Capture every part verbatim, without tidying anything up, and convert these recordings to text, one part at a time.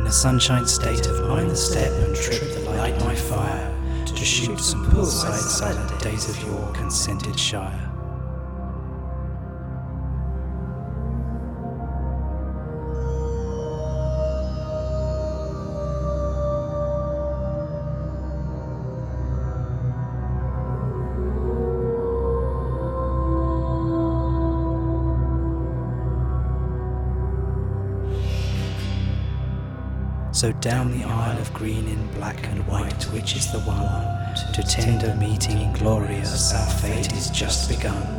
In a sunshine state of mind, the step and trip the light my fire, to shoot some poolside silent days of your consented shire. So down the aisle of green in black and white, which is the one to tender meeting glorious, our fate is just begun.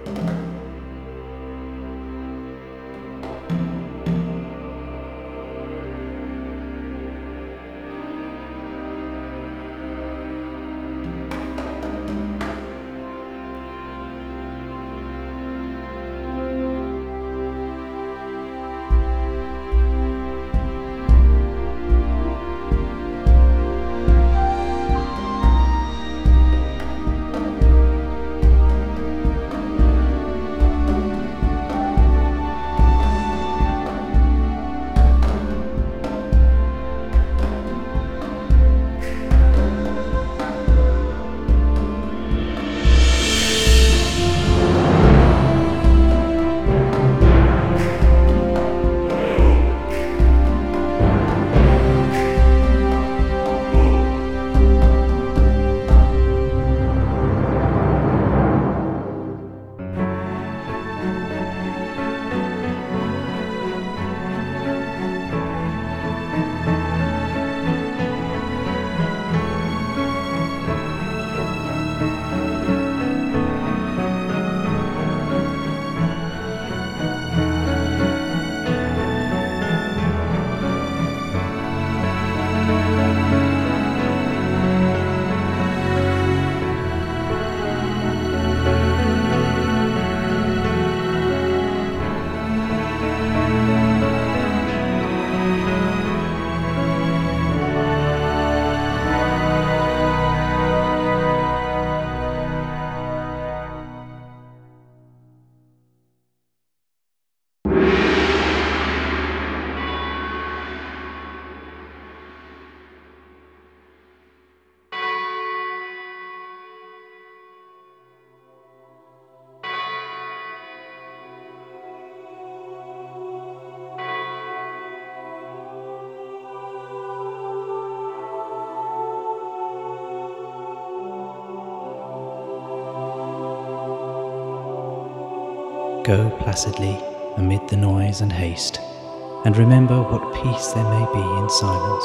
Go placidly amid the noise and haste, and remember what peace there may be in silence.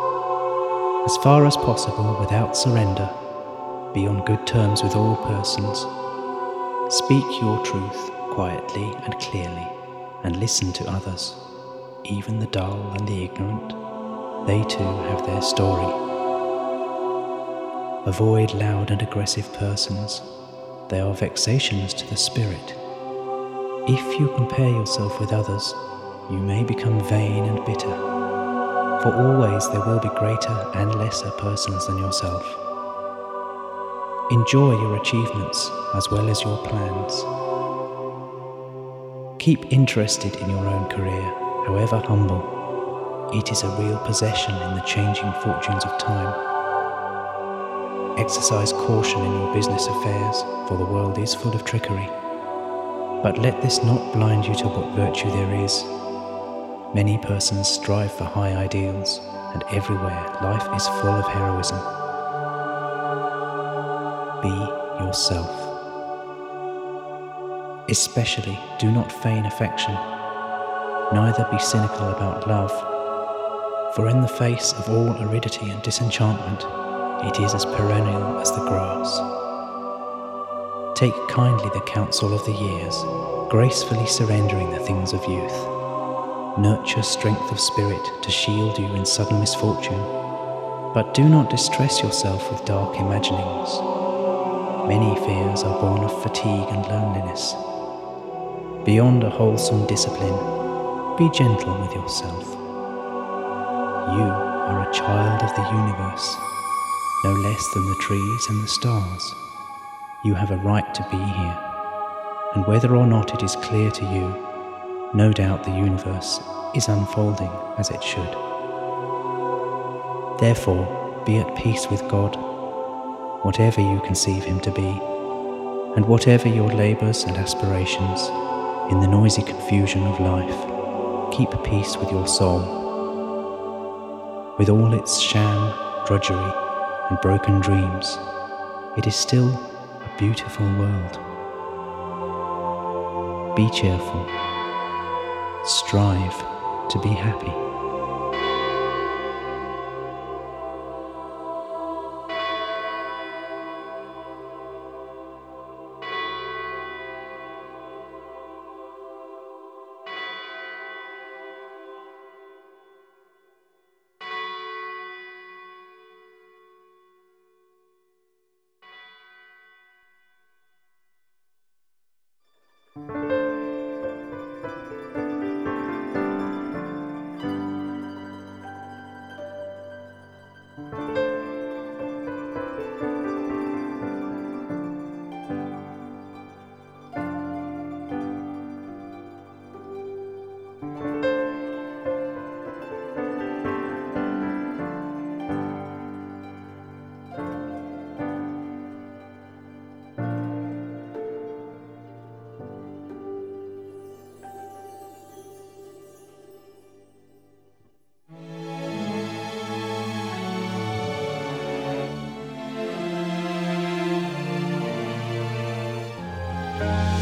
As far as possible, without surrender, be on good terms with all persons. Speak your truth quietly and clearly, and listen to others, even the dull and the ignorant. They too have their story. Avoid loud and aggressive persons. They are vexations to the spirit. If you compare yourself with others, you may become vain and bitter, for always there will be greater and lesser persons than yourself. Enjoy your achievements as well as your plans. Keep interested in your own career, however humble. It is a real possession in the changing fortunes of time. Exercise caution in your business affairs, for the world is full of trickery. But let this not blind you to what virtue there is. Many persons strive for high ideals, and everywhere life is full of heroism. Be yourself. Especially do not feign affection, neither be cynical about love, for in the face of all aridity and disenchantment, it is as perennial as the grass. Take kindly the counsel of the years, gracefully surrendering the things of youth. Nurture strength of spirit to shield you in sudden misfortune, but do not distress yourself with dark imaginings. Many fears are born of fatigue and loneliness. Beyond a wholesome discipline, be gentle with yourself. You are a child of the universe, no less than the trees and the stars. You have a right to be here, and whether or not it is clear to you, no doubt the universe is unfolding as it should. Therefore, be at peace with God, whatever you conceive him to be, and whatever your labours and aspirations, in the noisy confusion of life, keep peace with your soul. With all its sham, drudgery, and broken dreams, it is still a beautiful world. Be cheerful. Strive to be happy. you.